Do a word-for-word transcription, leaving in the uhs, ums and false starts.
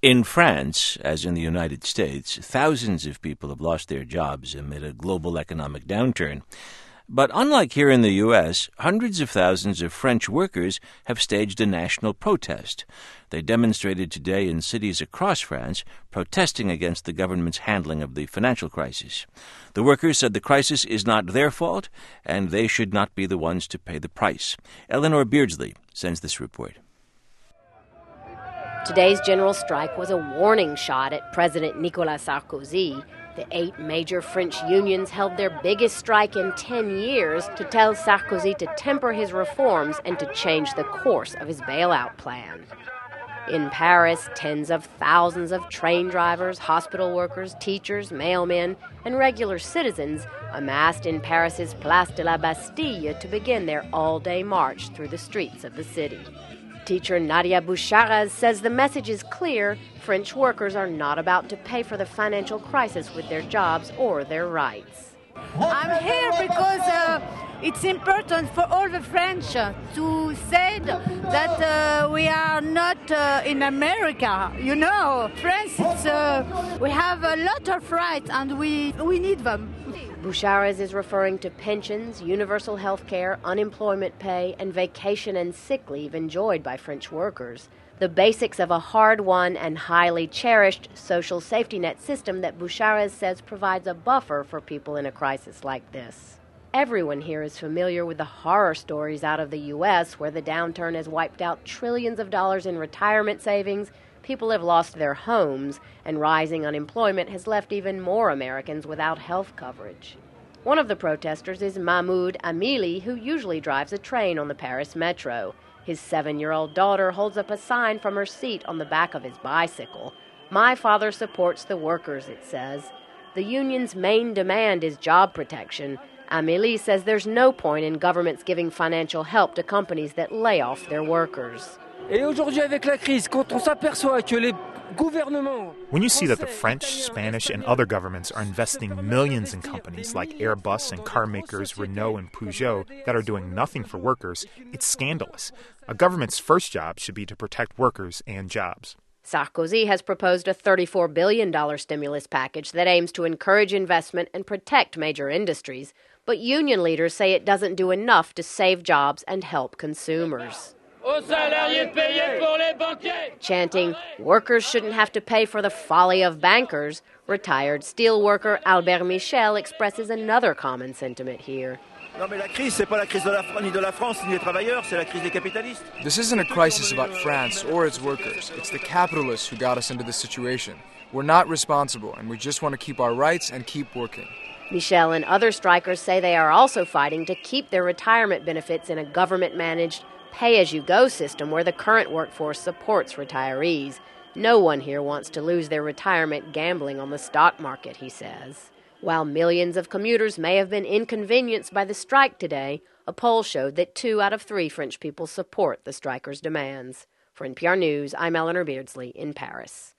In France, as in the United States, thousands of people have lost their jobs amid a global economic downturn. But unlike here in the U S, hundreds of thousands of French workers have staged a national protest. They demonstrated today in cities across France, protesting against the government's handling of the financial crisis. The workers said the crisis is not their fault, and they should not be the ones to pay the price. Eleanor Beardsley sends this report. Today's general strike was a warning shot at President Nicolas Sarkozy. The eight major French unions held their biggest strike in ten years to tell Sarkozy to temper his reforms and to change the course of his bailout plan. In Paris, tens of thousands of train drivers, hospital workers, teachers, mailmen, and regular citizens amassed in Paris's Place de la Bastille to begin their all-day march through the streets of the city. Teacher Nadia Boucharez says the message is clear. French workers are not about to pay for the financial crisis with their jobs or their rights. I'm here because uh, it's important for all the French uh, to say that uh, we are not uh, in America. You know, France, it's, uh, we have a lot of rights and we, we need them. Boucharez is referring to pensions, universal health care, unemployment pay, and vacation and sick leave enjoyed by French workers. The basics of a hard-won and highly cherished social safety net system that Boucharez says provides a buffer for people in a crisis like this. Everyone here is familiar with the horror stories out of the U S where the downturn has wiped out trillions of dollars in retirement savings, people have lost their homes, and rising unemployment has left even more Americans without health coverage. One of the protesters is Mahmoud Amili, who usually drives a train on the Paris metro. His seven-year-old daughter holds up a sign from her seat on the back of his bicycle. "My father supports the workers," it says. The union's main demand is job protection. Amili says there's no point in governments giving financial help to companies that lay off their workers. When you see that the French, Spanish, and other governments are investing millions in companies like Airbus and car makers Renault and Peugeot that are doing nothing for workers, it's scandalous. A government's first job should be to protect workers and jobs. Sarkozy has proposed a thirty-four billion dollars stimulus package that aims to encourage investment and protect major industries, but union leaders say it doesn't do enough to save jobs and help consumers. Chanting, "Workers shouldn't have to pay for the folly of bankers," retired steelworker Albert Michel expresses another common sentiment here. This isn't a crisis about France or its workers. It's the capitalists who got us into this situation. We're not responsible, and we just want to keep our rights and keep working. Michel and other strikers say they are also fighting to keep their retirement benefits in a government-managed pay-as-you-go system where the current workforce supports retirees. No one here wants to lose their retirement gambling on the stock market, he says. While millions of commuters may have been inconvenienced by the strike today, a poll showed that two out of three French people support the strikers' demands. For N P R News, I'm Eleanor Beardsley in Paris.